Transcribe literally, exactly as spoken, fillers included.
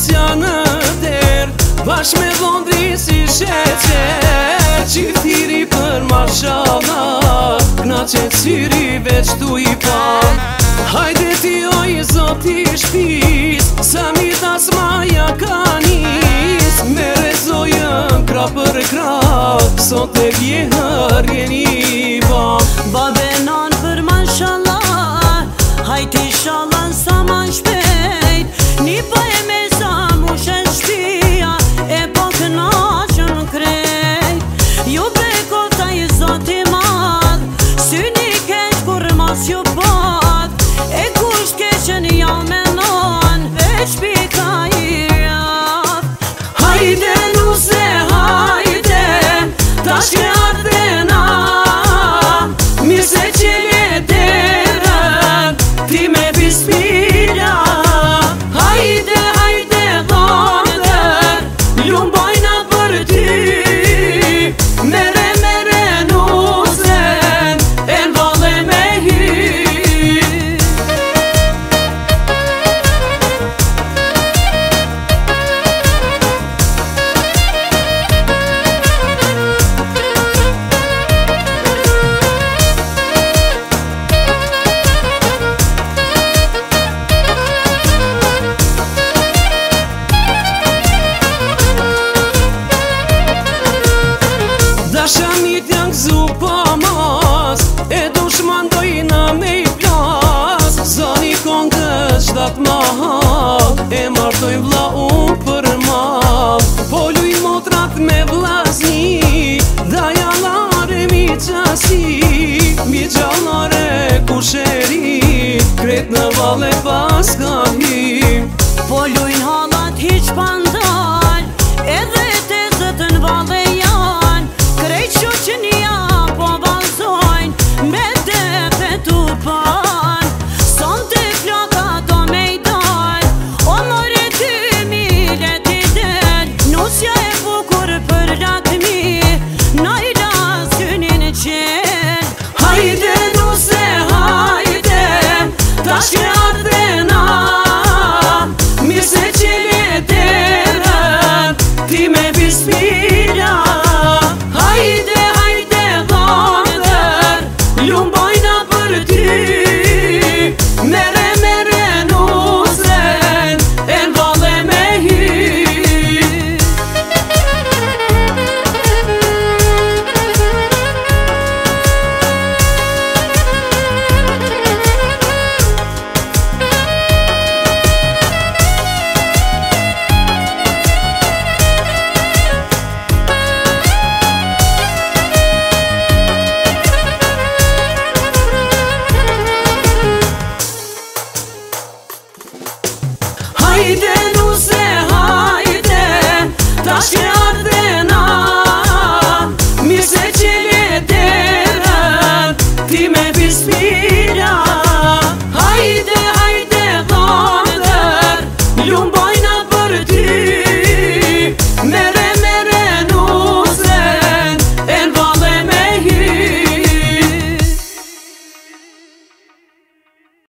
Rusja në der, bashk me Londri si sheqer. Qiftiri për mashallah, knaqet syri veç tu i pa. Hajde ti oj zoti shpis, sa mi tas maja ka nis. Me rezojën kra për kra, sot e vjehër jeni ba. Babenan për mashallah, hajti shalan sa ma shpejt. Ni pa e me sa mu shen shpia, e po knaqën krejt. Ju bekota i zoti madh, syni keq kur mas ju pat. E kush keqen ja menon, veç pika i rap. Hajde nuse hajde, tash ke ardena, mirë se qele derën, ti me bismila. Hajde, hajde dhondër, lumbojna për ty. Mere, mere nusen, e n'valle me hy. Dashamit janë gëzu pa mas, e dushman dojna me i plas. Zani kongës qdat ma hap, e martoj vla unë për mal. Po luj motrat me vlazni, da jalare mi qasi. Mi gjallare kusheri, kret në valle pas ka him. Po lujn hallat hiq pandal, edhe te zëtën valle janë. Krejt shoqënia po valzojn, me depe tu pan. Son të flaka do me i dal, o more ty mile ti del. Nusja e bukur për lakmi, na i las kynin qel. Hajde nuse hajde, tash ke ardena, mirë se qele derën, ti me bismila. Hajde, hajde dhondër, lumbojna për ty. Mere, mere nusen, e n'valle me hy. Hajde